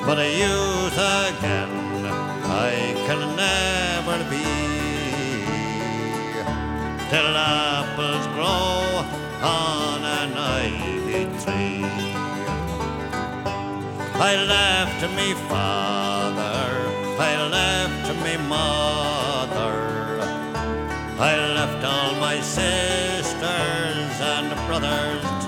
but a youth again I can never be, till apples grow on an ivy tree. I left me father, I left me mother, I left all my sisters and brothers